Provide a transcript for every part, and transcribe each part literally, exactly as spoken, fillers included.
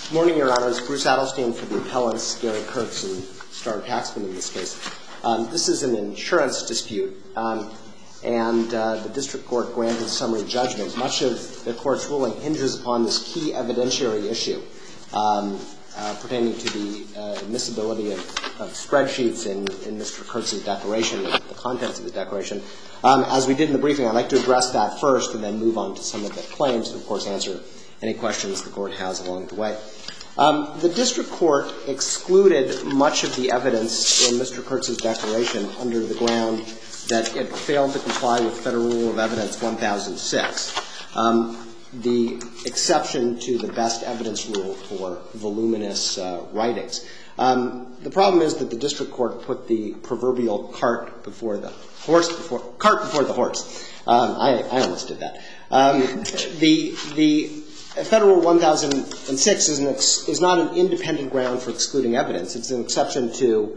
Good morning, Your Honors. Bruce Adelstein for the appellants, Gary Kurtz and Star Taxman in this case. Um, this is an insurance dispute, um, and uh, the district court granted summary judgment. Much of the court's ruling hinges upon this key evidentiary issue um, uh, pertaining to the uh, admissibility of, of spreadsheets in, in Mister Kurtz's declaration, the contents of the declaration. Um, as we did in the briefing, I'd like to address that first and then move on to some of the claims and, of course, answer any questions the court has along the way. Um, the district court excluded much of the evidence in Mister Kurtz's declaration under the ground that it failed to comply with Federal Rule of Evidence one thousand six, um, the exception to the best evidence rule for voluminous uh, writings. Um, the problem is that the district court put the proverbial cart before the horse, before, cart before the horse. Um, I, I almost did that. Um, the the Federal one thousand six is, an ex, is not an independent ground for excluding evidence. It's an exception to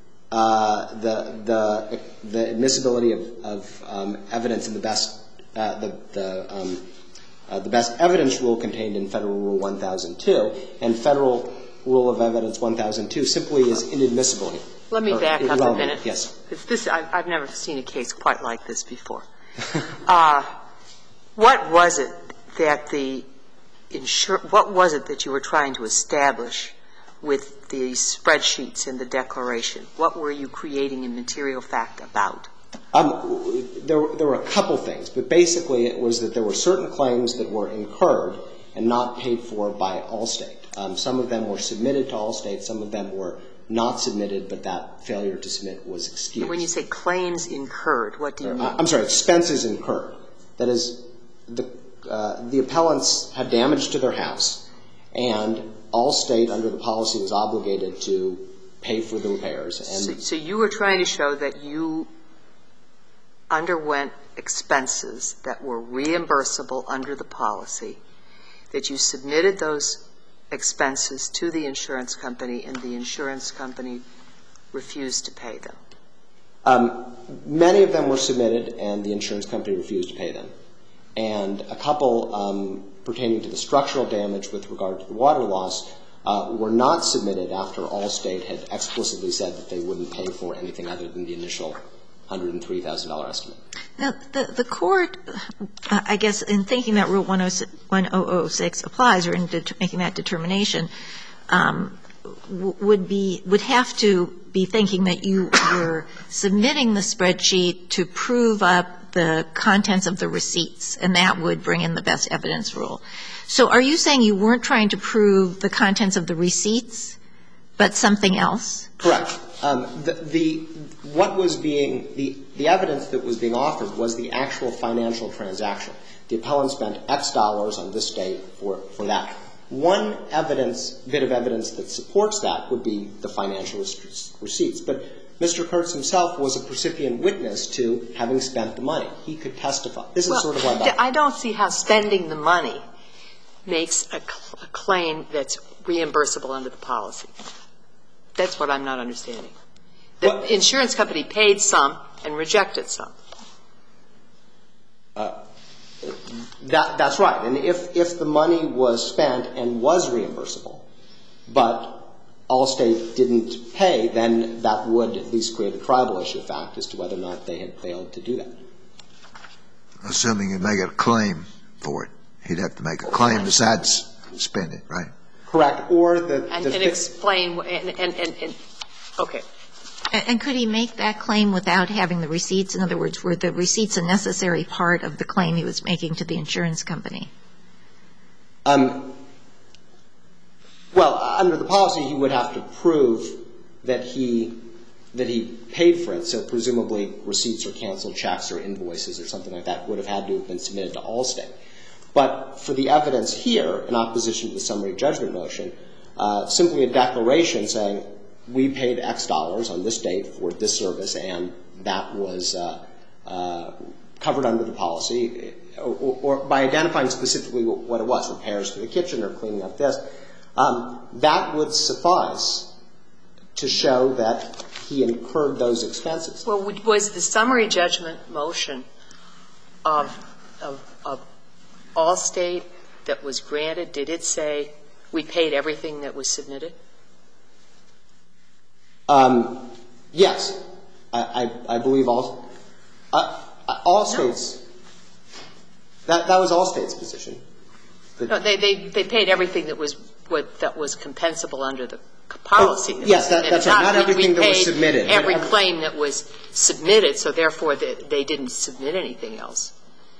uh, the, the, the admissibility of, of um, evidence in the best, uh, the, the, um, uh, the best evidence rule contained in Federal Rule one thousand two, and Federal Rule of Evidence one thousand two simply is inadmissible. Let me back up a minute. Yes. This, I, I've never seen a case quite like this before. uh, what was it that the Insure, what was it that you were trying to establish with the spreadsheets in the declaration? What were you creating a material fact about? Um, there, there were a couple things, but basically it was that there were certain claims that were incurred and not paid for by Allstate. Um, some of them were submitted to Allstate, some of them were not submitted, but that failure to submit was excused. When you say claims incurred, what do you mean? I'm sorry, expenses incurred. That is, the Uh, the appellants had damage to their house, and Allstate, under the policy, was obligated to pay for the repairs. And so, so you were trying to show that you underwent expenses that were reimbursable under the policy, that you submitted those expenses to the insurance company, and the insurance company refused to pay them. Um, many of them were submitted, and the insurance company refused to pay them. And a couple um, pertaining to the structural damage with regard to the water loss uh, were not submitted after Allstate had explicitly said that they wouldn't pay for anything other than the initial one hundred three thousand dollars estimate. Now, the, the court, uh, I guess, in thinking that Rule one thousand six applies, or in det- making that determination, um, w- would be would have to be thinking that you were submitting the spreadsheet to prove up the contents of the receipts, and that would bring in the best evidence rule. So are you saying you weren't trying to prove the contents of the receipts, but something else? Correct. Um, the, the what was being the, the evidence that was being offered was the actual financial transaction. The appellant spent X dollars on this date for, for that. One evidence, bit of evidence that supports that would be the financial receipts. But Mister Kurtz himself was a recipient witness to having spent the money. He could testify. This well, is sort of like that. I don't see how spending the money makes a, cl- a claim that's reimbursable under the policy. That's what I'm not understanding. The well, insurance company paid some and rejected some. Uh, that, that's right. And if, if the money was spent and was reimbursable, but Allstate didn't pay, then that would at least create a tribal issue of fact as to whether or not they had failed to do that. Assuming you make a claim for it. He'd have to make a claim besides spend it, right? Correct. Or the... And, the and explain, and, and, and, and okay. And, and could he make that claim without having the receipts? In other words, were the receipts a necessary part of the claim he was making to the insurance company? Um. Well, under the policy, he would have to prove that he that he paid for it. So presumably receipts or canceled checks or invoices or something like that would have had to have been submitted to Allstate. But for the evidence here, in opposition to the summary judgment motion, uh, simply a declaration saying we paid X dollars on this date for this service and that was uh, uh, covered under the policy, or, or by identifying specifically what it was, repairs to the kitchen or cleaning up this, Um, that would suffice to show that he incurred those expenses. Well, was the summary judgment motion of, of, of Allstate that was granted, did it say we paid everything that was submitted? Um, yes. I, I, I believe all, uh, all states, no. that, that was all states' position. But no, they, they, they paid everything that was, what, that was compensable under the policy. Oh, yes, that, that's right. Not we, everything we that was submitted. Every every, claim that was submitted, so therefore they, they didn't submit anything else.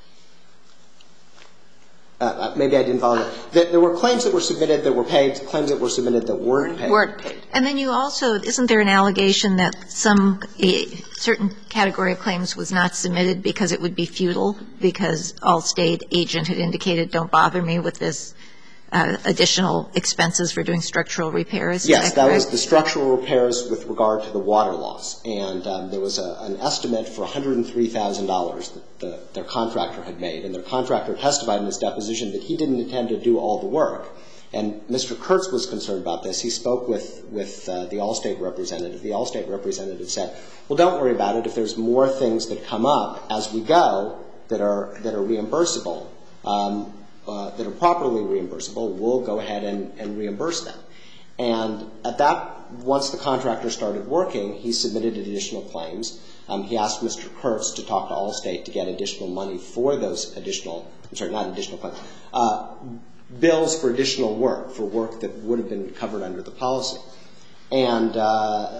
Uh, maybe I didn't follow that. There were claims that were submitted that were paid, claims that were submitted that weren't paid. Weren't paid. And then you also, isn't there an allegation that some, a certain category of claims was not submitted because it would be futile, because Allstate agent had indicated, don't bother me with this uh, additional expenses for doing structural repairs? Is Yes, that, that was the structural repairs with regard to the water loss. And um, there was a, an estimate for one hundred three thousand dollars that the, their contractor had made. And their contractor testified in his deposition that he didn't intend to do all the work. And Mister Kurtz was concerned about this. He spoke with, with uh, the Allstate representative. The Allstate representative said, well, don't worry about it. If there's more things that come up as we go that are, that are reimbursable, um, uh, that are properly reimbursable, we'll go ahead and, and reimburse them. And at that, once the contractor started working, he submitted additional claims. Um, he asked Mister Kurtz to talk to Allstate to get additional money for those additional, I'm sorry, not additional claims, uh, bills for additional work, for work that would have been covered under the policy. And uh,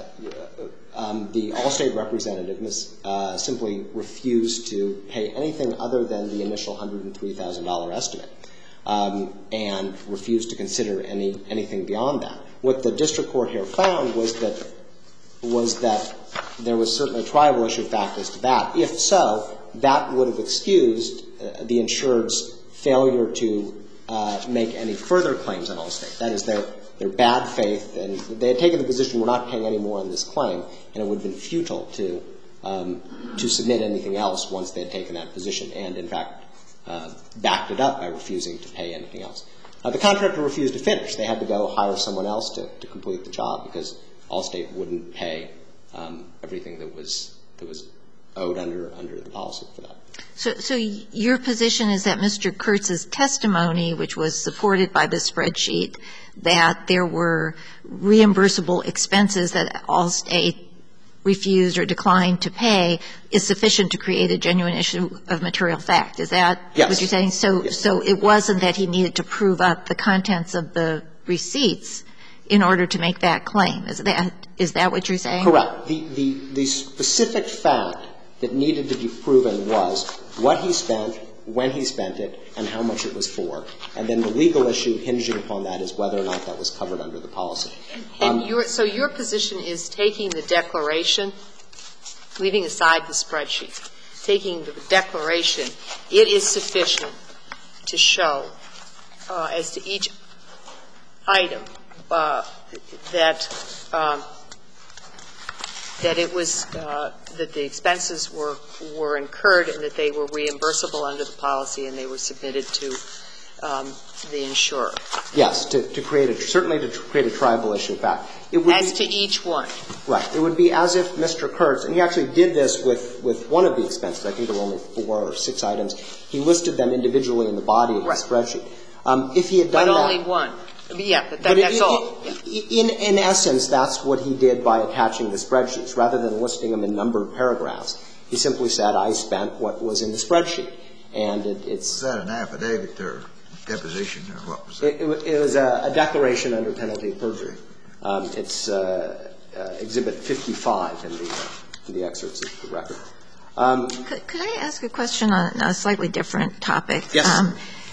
um, the Allstate representative uh, simply refused to pay anything other than the initial one hundred three thousand dollars estimate, um, and refused to consider any anything beyond that. What the district court here found was that was that there was certainly a tribal issue fact as to that. If so, that would have excused uh, the insured's failure to uh, make any further claims on Allstate. That is, their their bad faith, and they had taken the position we're not paying any more on this claim, and it would have been futile to um, to submit anything else once they had taken that position, and in fact uh, backed it up by refusing to pay anything else. Uh, the contractor refused to finish. They had to go hire someone else to, to complete the job because Allstate wouldn't pay um, everything that was that was owed under under the policy for that. So, so your position is that Mister Kurtz's testimony, which was supported by the spreadsheet, that there were reimbursable expenses that Allstate refused or declined to pay, is sufficient to create a genuine issue of material fact. Is that yes. what you're saying? So, yes. so it wasn't that he needed to prove up the contents of the receipts in order to make that claim. Is that is that what you're saying? Correct. The the the specific fact that needed to be proven was what he spent, when he spent it, and how much it was for. And then the legal issue hinging upon that is whether or not that was covered under the policy. And um, your, so your position is taking the declaration, leaving aside the spreadsheet, taking the declaration, it is sufficient to show uh, as to each item uh, that um, that it was uh, that the expenses were were incurred and that they were reimbursable under the policy and they were submitted to um, the insurer. Yes, to, to create a certainly to create a tribal issue fact. It would as be, to each one. Right. It would be as if Mister Kurtz, and he actually did this with, with one of the expenses. I think there were only four or six items. He listed them individually in the body of right. the spreadsheet. Um, if he had done but that, only one. Yeah, but, that, but that's it, all. It, in, in essence, that's what he did by attaching the spreadsheets. Rather than listing them in numbered paragraphs, he simply said, I spent what was in the spreadsheet. And it, it's... Was that an affidavit or deposition, or what was that? It, it, it was a, a declaration under penalty of perjury. Um, it's uh, uh, Exhibit fifty-five in the, uh, in the excerpts of the record. Um, could, could I ask a question on a slightly different topic? Yes. Um,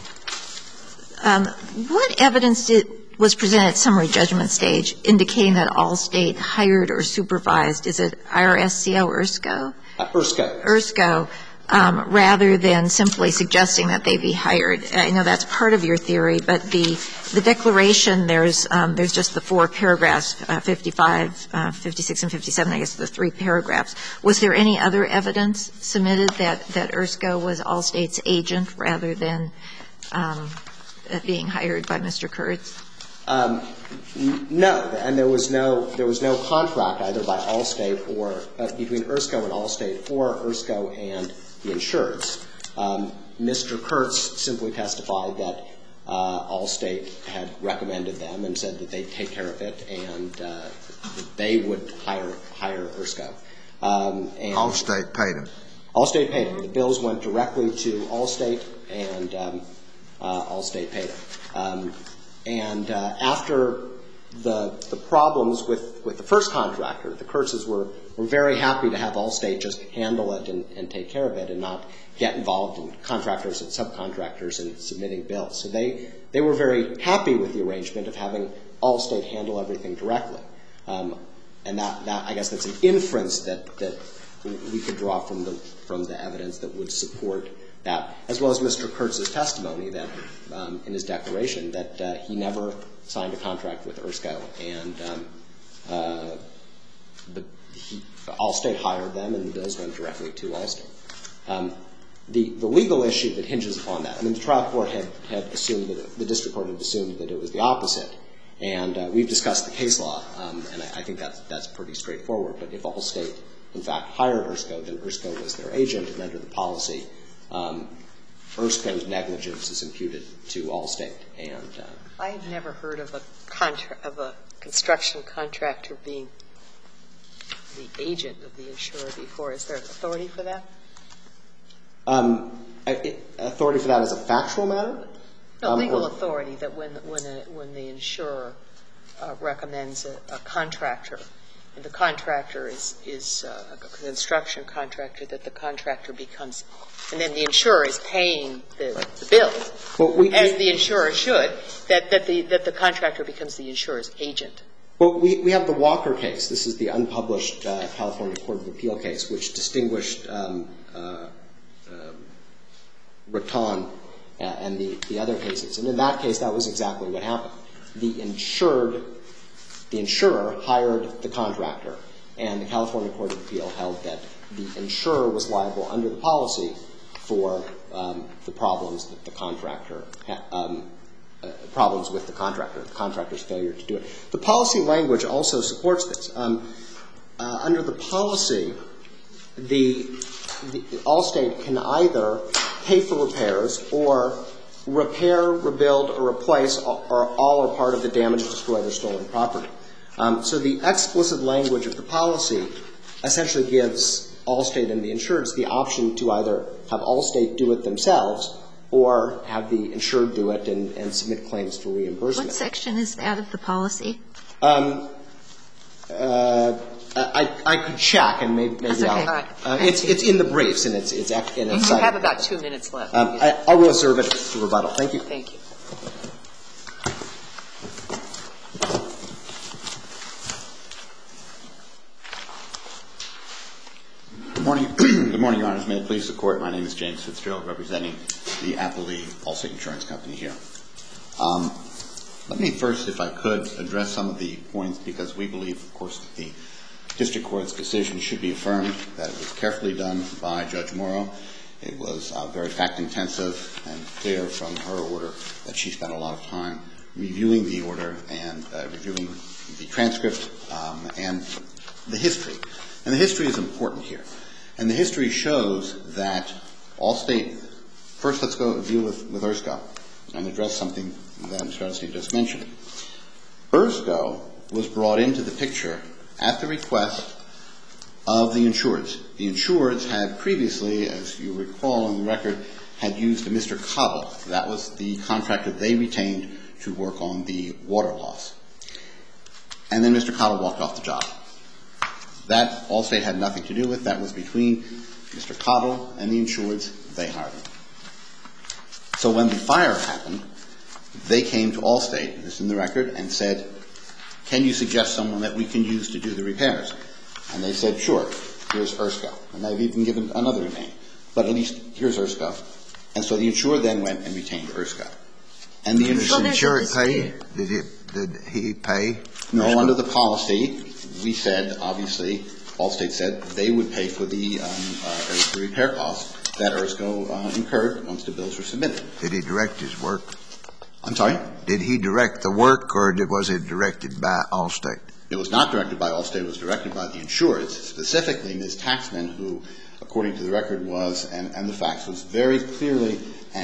Um, what evidence did, was presented at summary judgment stage indicating that Allstate hired or supervised, is it I R S C O or IRSCO? Uh, IRSCO. IRSCO, um, rather than simply suggesting that they be hired. I know that's part of your theory, but the the declaration, there's um, there's just the four paragraphs, uh, fifty-five, uh, fifty-six, and fifty-seven, I guess the three paragraphs. Was there any other evidence submitted that, that IRSCO was Allstate's agent rather than um, being hired by Mister Kurtz? Um, n- no, and there was no there was no contract either by Allstate or uh, between IRSCO and Allstate or IRSCO and the insureds. Um, Mister Kurtz simply testified that uh, Allstate had recommended them and said that they'd take care of it and uh, that they would hire hire ERSCO. Um, and Allstate paid him. Allstate paid him. The bills went directly to Allstate, and um, uh, Allstate paid him. Um, and uh, after the the problems with, with the first contractor, the Kurtzes were, were very happy to have Allstate just handle it and, and take care of it and not get involved in contractors and subcontractors and submitting bills. So they, they were very happy with the arrangement of having Allstate handle everything directly. Um, and that, that, I guess that's an inference that, that we could draw from the, from the evidence that would support that, as well as Mister Kurtz's testimony that, um, in his declaration, that uh, he never signed a contract with ERSCO, and um, uh, the, he, Allstate hired them, and the bills went directly to Allstate. Um, the, the legal issue that hinges upon that, I mean, the trial court had, had assumed that, the district court had assumed that it was the opposite, and uh, we've discussed the case law, um, and I, I think that's, that's pretty straightforward. But if Allstate, in fact, hired ERSCO, then ERSCO was their agent, and under the policy, um, ERSCO's negligence is imputed to Allstate. And uh, I have never heard of a contra- of a construction contractor being the agent of the insurer before. Is there authority for that? Um, it, authority for that as a factual matter? No, um, legal or, authority that when when a, when the insurer uh, recommends a, a contractor, and the contractor is is uh, a construction contractor, that the contractor becomes, and then the insurer is paying the, the bill, well, we, as we, the insurer should, that that the that the contractor becomes the insurer's agent. Well, we, we have the Walker case. This is the unpublished uh, California Court of Appeal case, which distinguished um, uh, uh, Raton and the, the other cases. And in that case, that was exactly what happened. The insured, the insurer hired the contractor, and the California Court of Appeal held that the insurer was liable under the policy for um, the problems that the contractor had, um, uh, problems with the contractor, the contractor's failure to do it. The policy language also supports this. Um, uh, under the policy, the, the Allstate can either pay for repairs or repair, rebuild, or replace, or all or part of the damaged, destroyed, or stolen property. Um, so the explicit language of the policy essentially gives Allstate and the insureds the option to either have Allstate do it themselves or have the insured do it and, and submit claims for reimbursement. What section is that of the policy? Um, uh, I, I could check, and maybe, maybe okay. I'll. Right. Uh, it's it's in the briefs, and it's it's and it's. You have about two minutes left. Um, I, I'll reserve it for rebuttal. Thank you. Thank you. Good morning. Good morning, Your Honors. May it please the Court. My name is James Fitzgerald, representing the Appley Allstate Insurance Company here. Um, let me first, if I could, address some of the points, because we believe, of course, that the district court's decision should be affirmed, that it was carefully done by Judge Morrow. It was uh, very fact-intensive and clear from her order that she spent a lot of time reviewing the order and uh, reviewing the transcript um, and the history. And the history is important here. And the history shows that Allstate, first let's go deal with, with ERSCO and address something that Mister Edelstein just mentioned. ERSCO was brought into the picture at the request of the insureds. The insureds had previously, as you recall on the record, had used a Mister Cobble. That was the contractor they retained to work on the water loss. And then Mister Cobble walked off the job. That Allstate had nothing to do with. That was between Mister Cottle and the insureds. They hired him. So when the fire happened, they came to Allstate, this is in the record, and said, can you suggest someone that we can use to do the repairs? And they said, sure, here's ERSCO. And they've even given another name. But at least here's ERSCO. And so the insured then went and retained ERSCO. And the Did insured... the insured pay? Did he, did he pay? No, ERSCO? under the policy, we said, obviously, Allstate said they would pay for the, um, uh, the repair costs that ERSCO uh, incurred once the bills were submitted. Did he direct his work? I'm sorry? Did he direct the work, or did, was it directed by Allstate? It was not directed by Allstate. It was directed by the insureds, specifically Miz Taxman, who, according to the record, was, and, and the facts, was very clearly and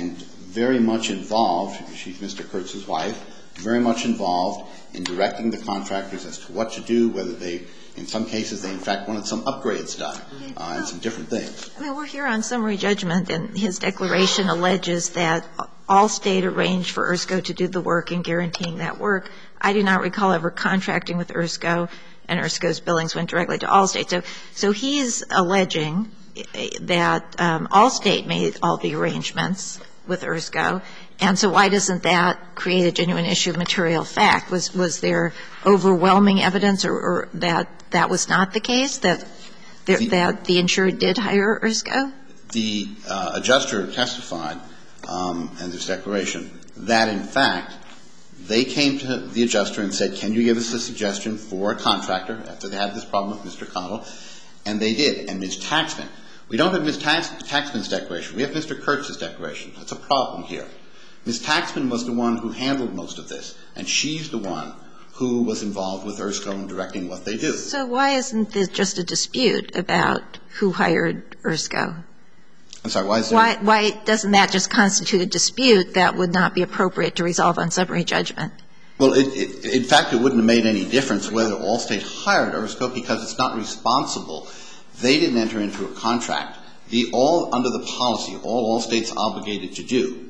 very much involved, she's Mister Kurtz's wife, very much involved in directing the contractors as to what to do, whether they, in some cases, they in fact wanted some upgrades done uh, and some different things. I mean, we're here on summary judgment, and his declaration alleges that Allstate arranged for ERSCO to do the work and guaranteeing that work. I do not recall ever contracting with ERSCO, and ERSCO's billings went directly to Allstate. So, so he's alleging that um, Allstate made all the arrangements with ERSCO, and so why doesn't that create a genuine issue of material fact? Was was there overwhelming evidence, or, or that that was not the case, that there, the, that the insured did hire ERSCO? The uh, adjuster testified, um, in this declaration, that in fact they came to the adjuster and said, can you give us a suggestion for a contractor after they had this problem with Mister Cottle? And they did. And Miz Taxman, we don't have Miz Tax, Taxman's declaration. We have Mister Kurtz's declaration. That's a problem here. Miz Taxman was the one who handled most of this, and she's the one who was involved with ERSCO in directing what they do. So why isn't this just a dispute about who hired ERSCO? I'm sorry, why is there? Why, why doesn't that just constitute a dispute that would not be appropriate to resolve on summary judgment? Well, it, it, in fact, it wouldn't have made any difference whether Allstate hired ERSCO because it's not responsible. They didn't enter into a contract. The all under the policy, all Allstate's obligated to do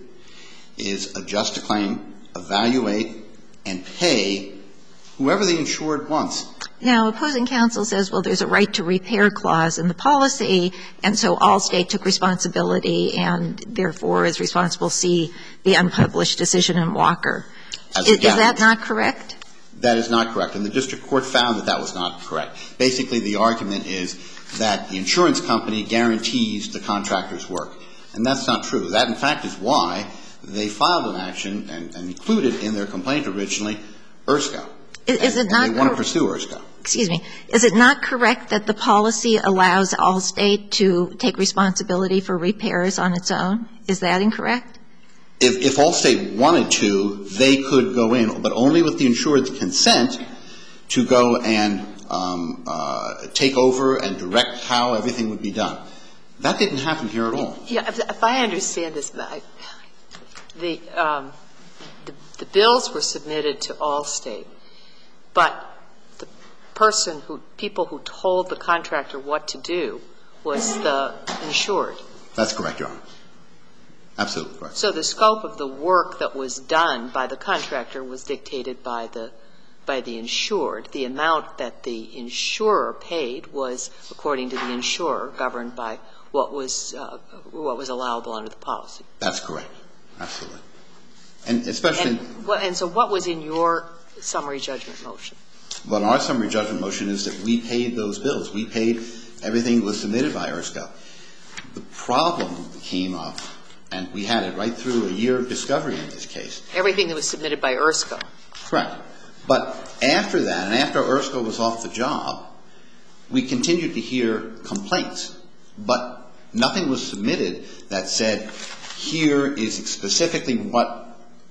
is adjust a claim, evaluate, and pay whoever the insured wants. Now, opposing counsel says, well, there's a right to repair clause in the policy, and so Allstate took responsibility and therefore is responsible to see the unpublished decision in Walker. Is, is that not correct? That is not correct, and the district court found that that was not correct. Basically, the argument is that the insurance company guarantees the contractor's work, and that's not true. That, in fact, is why they filed an action and, and included in their complaint originally ERSCO. Is, is it and, not and they want to pursue ERSCO. Excuse me. Is it not correct that the policy allows Allstate to take responsibility for repairs on its own? Is that incorrect? If, if Allstate wanted to, they could go in, but only with the insured's consent to go and um, uh, take over and direct how everything would be done. That didn't happen here at all. Yeah, if, if I understand this, I, the, um, the the bills were submitted to Allstate, but the person who, people who told the contractor what to do was the insured. That's correct, Your Honor. Absolutely correct. So the scope of the work that was done by the contractor was dictated by the by the insured. The amount that the insurer paid was, according to the insurer, governed by what was uh, what was allowable under the policy. That's correct. Absolutely. And especially and, well, and so what was in your summary judgment motion? Well, our summary judgment motion is that we paid those bills. We paid everything that was submitted by ERSCO. The problem came up, and we had it right through a year of discovery in this case. Everything that was submitted by ERSCO. Correct. But after that, and after ERSCO was off the job, we continued to hear complaints. But nothing was submitted that said, here is specifically what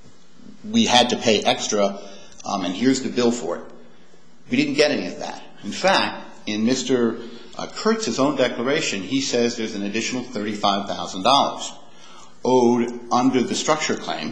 we had to pay extra, um, and here's the bill for it. We didn't get any of that. In fact, in Mister Uh, Kurtz's own declaration, he says there's an additional thirty-five thousand dollars owed under the structure claim,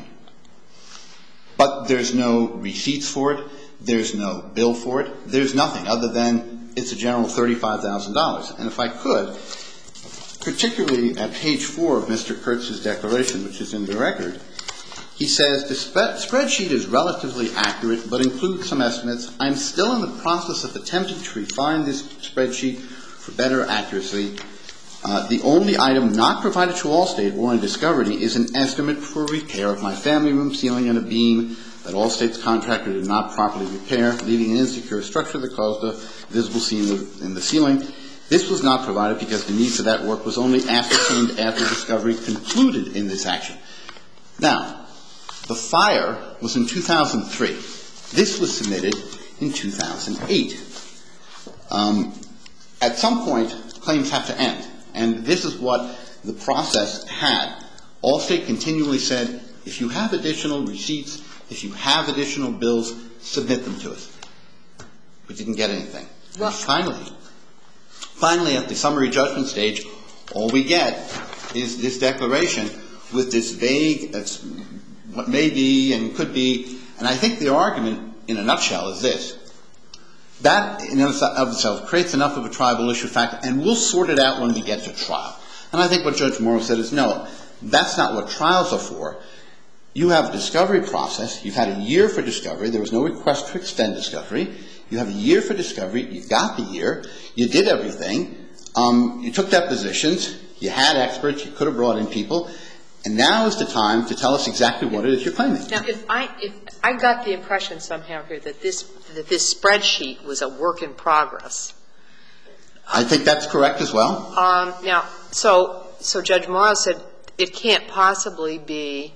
but there's no receipts for it, there's no bill for it, there's nothing other than it's a general thirty-five thousand dollars. And if I could, particularly at page four of Mister Kurtz's declaration, which is in the record, he says, the sp- spreadsheet is relatively accurate, but includes some estimates. I'm still in the process of attempting to refine this spreadsheet for better accuracy. Uh, the only item not provided to Allstate or in discovery is an estimate for repair of my family room ceiling and a beam that Allstate's contractor did not properly repair, leaving an insecure structure that caused a visible seam in the ceiling. This was not provided because the needs of that work was only ascertained after discovery concluded in this action. Now, the fire was in two thousand three. This was submitted in two thousand eight. Um, at some point, claims have to end. And this is what the process had. Allstate continually said, if you have additional receipts, if you have additional bills, submit them to us. We didn't get anything. Well, finally, finally, at the summary judgment stage, all we get is this declaration with this vague, that's what may be and could be. And I think the argument, in a nutshell, is this. That, in and of itself, creates enough of a tribal issue fact, and we'll sort it out when we get to trial. And I think what Judge Morrow said is, no, that's not what trials are for. You have a discovery process. You've had a year for discovery. There was no request to extend discovery. You have a year for discovery. You got the year. You did everything. Um, you took depositions. You had experts. You could have brought in people. And now is the time to tell us exactly what it is you're claiming. Now, if I if I got the impression somehow here that this that this spreadsheet was a work in progress. I think that's correct as well. Um, now, so so Judge Morrow said it can't possibly be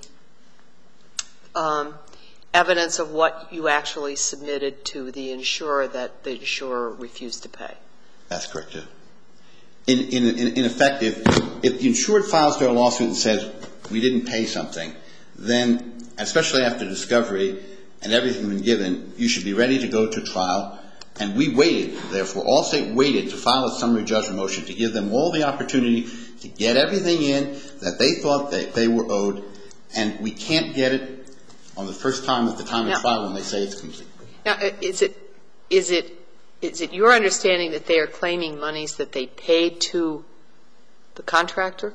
um, evidence of what you actually submitted to the insurer that the insurer refused to pay. That's correct, too. In, in, in, in effect, if, if the insured files their lawsuit and says, we didn't pay something, then, especially after discovery and everything been given, you should be ready to go to trial. And we waited, therefore, Allstate waited to file a summary judgment motion to give them all the opportunity to get everything in that they thought that they were owed, and we can't get it on the first time at the time of trial when they say it's complete. Now, is it is it is it your understanding that they are claiming monies that they paid to the contractor?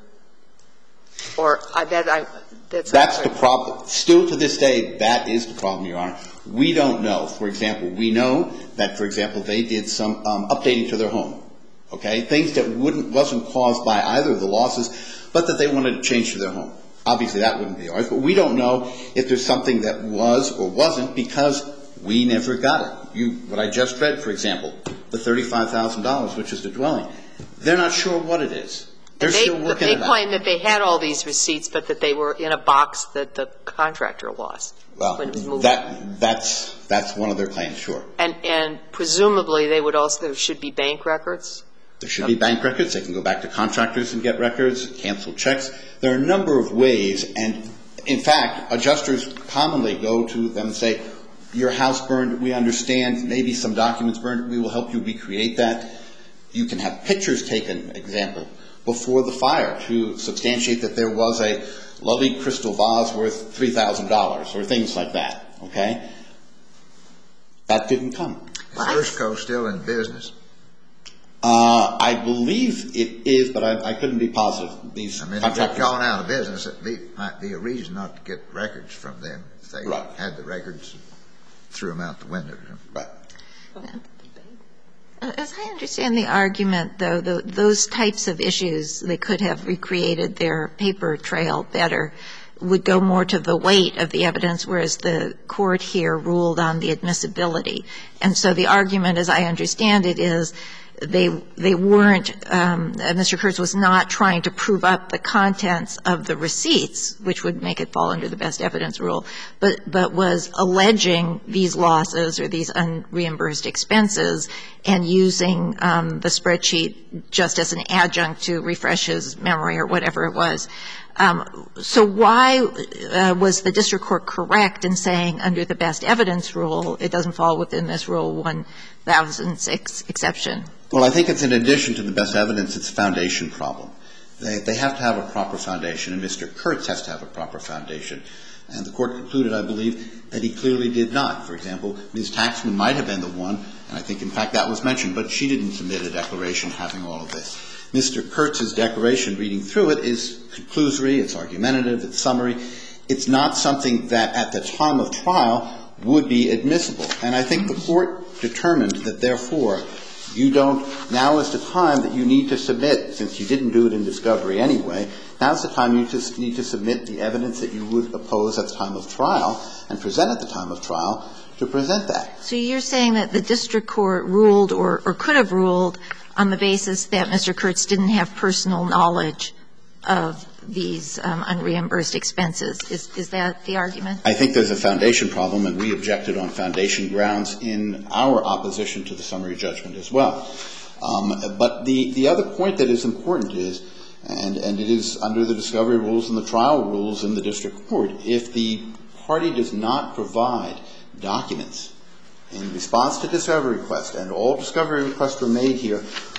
Or I bet I that's That's the problem. Still to this day, that is the problem, Your Honor. We don't know. For example, we know that, for example, they did some um, updating to their home. Okay, things that wouldn't wasn't caused by either of the losses, but that they wanted to change to their home. Obviously, that wouldn't be ours, but we don't know if there's something that was or wasn't because we never got it. You, what I just read, for example, the thirty-five thousand dollars, which is the dwelling, they're not sure what it is. They're they, still working they it out. They claim that they had all these receipts, but that they were in a box that the contractor lost. Well, when it was moved. that that's that's one of their claims, sure. And and presumably they would also there should be bank records. There should be bank records. They can go back to contractors and get records, cancel checks. There are a number of ways, and in fact, adjusters commonly go to them and say, your house burned, we understand, maybe some documents burned, we will help you recreate that. You can have pictures taken, example, before the fire to substantiate that there was a lovely crystal vase worth three thousand dollars or things like that, okay? That didn't come. Is Erskine still in business? Uh, I believe it is, but I, I couldn't be positive. These I mean, if contractors they've gone out of business, it be, might be a reason not to get records from them. If they right. had the records, threw them out the window. Right. As I understand the argument, though, the, those types of issues, they could have recreated their paper trail better, would go more to the weight of the evidence, whereas the court here ruled on the admissibility. And so the argument, as I understand it, is they they weren't, um, Mister Kurtz was not trying to prove up the contents of the receipts, which would make it fall under the best evidence rule, but, but was alleging these losses or these unreimbursed expenses and using um, the spreadsheet just as an adjunct to refresh his memory or whatever it was. Um, so why uh, was the district court correct in saying under the best evidence rule it doesn't fall within this Rule one thousand six exception? Well, I think it's in addition to the best evidence, it's a foundation problem. They, they have to have a proper foundation, and Mister Kurtz has to have a proper foundation. And the court concluded, I believe, that he clearly did not. For example, Miz Taxman might have been the one, and I think, in fact, that was mentioned, but she didn't submit a declaration having all of this. Mister Kurtz's declaration, reading through it, is conclusory, it's argumentative, it's summary. It's not something that at the time of trial would be admissible. And I think the court determined that, therefore, you don't, now is the time that you need to submit, since you didn't do it in discovery anyway, now's the time you just need to submit the evidence that you would oppose at the time of trial and present at the time of trial to present that. So you're saying that the district court ruled or, or could have ruled on the basis that Mister Kurtz didn't have personal knowledge of these um, unreimbursed expenses. Is, is that the argument? I think there's a foundation problem, and we objected on foundation grounds in our opposition to the summary judgment as well. Um, but the, the other point that is important is, and, and it is under the discovery rules and the trial rules in the district court, if the party does not provide documents in response to discovery request, and all discovery requests were made here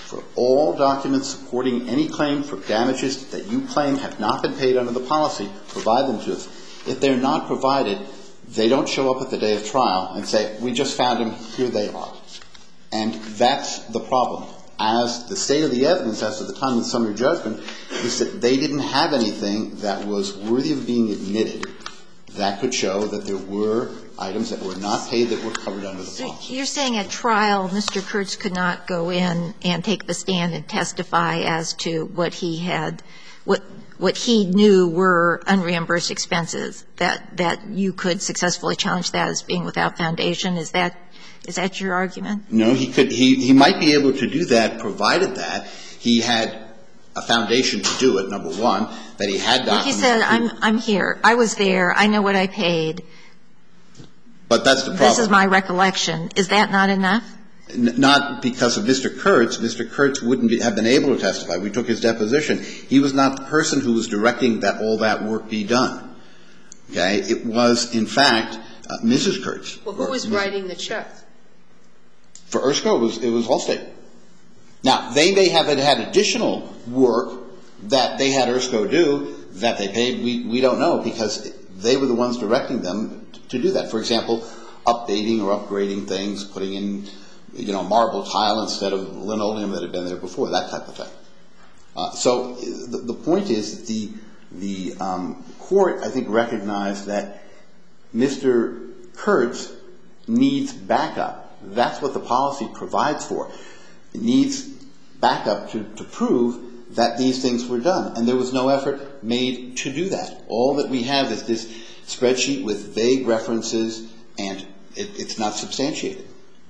for all documents supporting any claim for damages that you claim have not been paid under the policy, provide them to us. If they're not provided, they don't show up at the day of trial and say, we just found them, here they are. And that's the problem. As the state of the evidence as to the time of the summary judgment is that they didn't have anything that was worthy of being admitted that could show that there were items that were not paid that were covered under the policy. So you're saying at trial, Mister Kurtz could not go in and take the stand and testify as to what he had, what what he knew were unreimbursed expenses, that that you could successfully challenge that as being without foundation? Is that is that your argument? No, he could. He he might be able to do that, provided that he had a foundation to do it. Number one, that he had documents. Like you said, I'm I'm here. I was there. I know what I paid. But that's the problem. This is my recollection. Is that not enough? N- not because of Mister Kurtz. Mister Kurtz wouldn't be, have been able to testify. We took his deposition. He was not the person who was directing that all that work be done. Okay? It was, in fact, uh, Missus Kurtz. Well, who was writing the check? For Erskine, it was, it was Allstate. Now, they may have had additional work that they had Erskine do that they paid. We, we don't know because they were the ones directing them to do that. For example, updating or upgrading things, putting in, you know, marble tile instead of linoleum that had been there before, that type of thing. Uh, so the, the point is that the, the um, court, I think, recognized that Mister Kurtz needs backup. That's what the policy provides for. It needs backup to, to prove that these things were done. And there was no effort made to do that. All that we have is this spreadsheet with vague references, and it, it's not substantiated.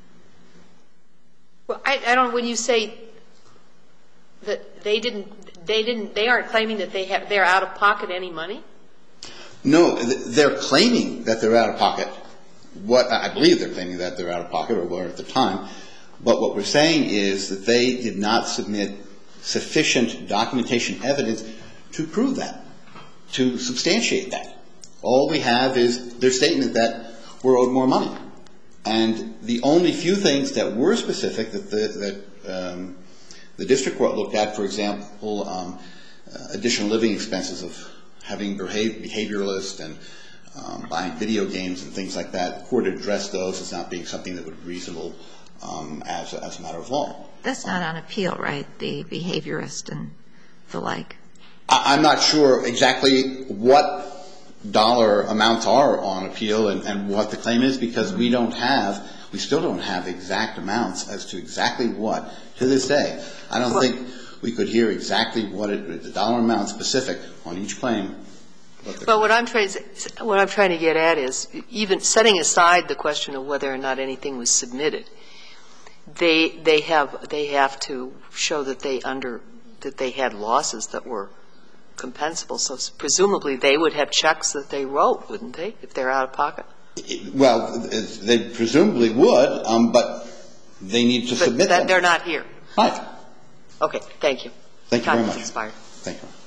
Well, I, I don't. When you say that they didn't, they didn't, they aren't claiming that they have, they're out of pocket any money. No, they're claiming that they're out of pocket. What I believe they're claiming that they're out of pocket, or were at the time. But what we're saying is that they did not submit sufficient documentation evidence to prove that, to substantiate that. All we have is their statement that we're owed more money. And the only few things that were specific that the, that, um, the district court looked at, for example, um, uh, additional living expenses of having behavioralists and um, buying video games and things like that, the court addressed those as not being something that would be reasonable um, as, a, as a matter of law. That's not on appeal, right, the behaviorist and the like? I, I'm not sure exactly what dollar amounts are on appeal and, and what the claim is, because we don't have, we still don't have exact amounts as to exactly what, to this day. I don't think we could hear exactly what it, the dollar amount specific on each claim. But what I'm trying to, what I'm trying to get at is, even setting aside the question of whether or not anything was submitted, they they have they have to show that they under that they had losses that were compensable. So presumably they would have checks that they wrote, wouldn't they, if they're out of pocket? Well, they presumably would, um, but they need to but submit that them. They're not here. Right. Okay. Thank you. Thank you Time very has much. expired. Thank you.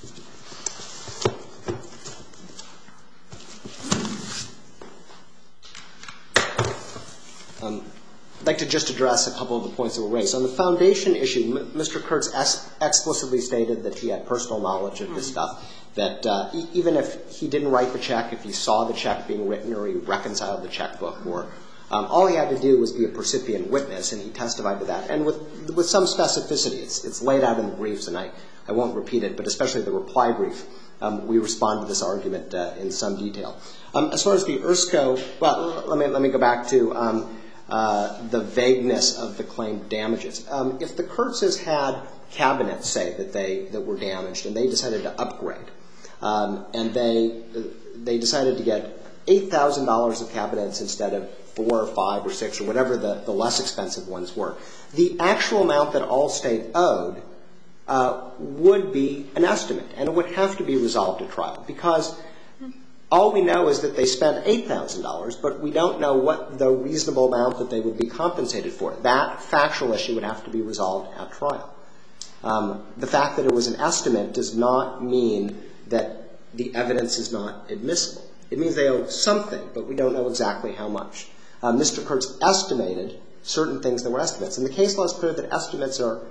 Um, I'd like to just address a couple of the points that were raised. On the foundation issue, M- Mister Kurtz es- explicitly stated that he had personal knowledge of this stuff, that uh, e- even if he didn't write the check, if he saw the check being written or he reconciled the checkbook, or um, all he had to do was be a percipient witness, and he testified to that. And with with some specificity, it's, it's laid out in the briefs, and I, I won't repeat it, but especially the reply brief, um, we respond to this argument uh, in some detail. Um, as far as the ERSCO, well, let me, let me go back to um, Uh, the vagueness of the claimed damages. Um, if the Kurtzes had cabinets, say, that they that were damaged, and they decided to upgrade, um, and they they decided to get eight thousand dollars of cabinets instead of four or five or six or whatever the, the less expensive ones were, the actual amount that Allstate owed uh, would be an estimate, and it would have to be resolved at trial, because all we know is that they spent eight thousand dollars, but we don't know what the reasonable amount that they would be compensated for. That factual issue would have to be resolved at trial. Um, the fact that it was an estimate does not mean that the evidence is not admissible. It means they owe something, but we don't know exactly how much. Uh, Mister Kurtz estimated certain things that were estimates. And the case law is clear that estimates are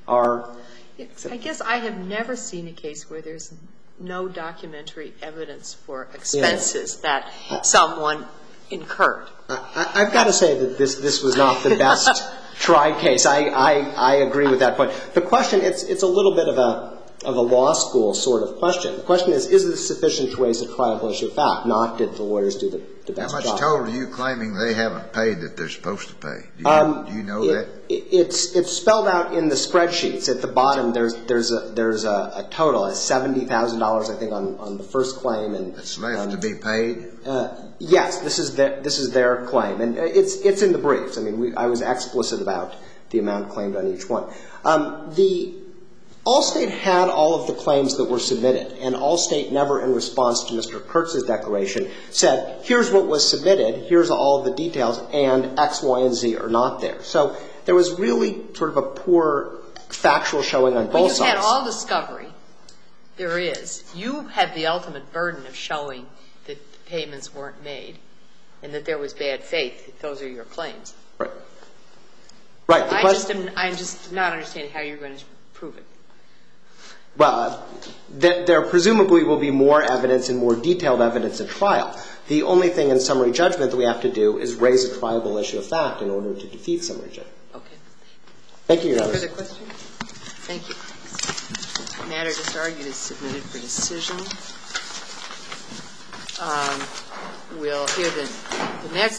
are I guess I have never seen a case where there's no documentary evidence for expenses yeah. that someone incurred. I, I've got to say that this, this was not the best tried case. I, I, I agree with that point. The question, it's, it's a little bit of a, of a law school sort of question. The question is, is this sufficient to raise a triable issue of fact? Not did the lawyers do the, the best job. How much total are you claiming they haven't paid that they're supposed to pay? Do you, um, do you know it, that? It, it's, it's spelled out in the spreadsheets. At the bottom, there's, there's a, there's a, a total, a seventy thousand dollars, I think, on, on the first claim. And it's left um, to be paid? Uh, yes, this is, the, this is their claim. And it's, it's in the briefs. I mean, we, I was explicit about the amount claimed on each one. Um, the Allstate had all of the claims that were submitted, and Allstate never, in response to Mister Kurtz's declaration, said, here's what was submitted, here's all of the details, and X, Y, and Z are not there. So there was really sort of a poor factual showing on both well, sides. You've had all discovery. There is. You have the ultimate burden of showing that the payments weren't made and that there was bad faith. Those are your claims. Right. Right. The I question, just am, I'm just not understanding how you're going to prove it. Well, uh, th- there presumably will be more evidence and more detailed evidence at trial. The only thing in summary judgment that we have to do is raise a triable issue of fact in order to defeat summary judgment. Okay. Thank you, Your Honor. Further questions? Thank you. The matter just argued is submitted for decision. Um, we'll hear the, the next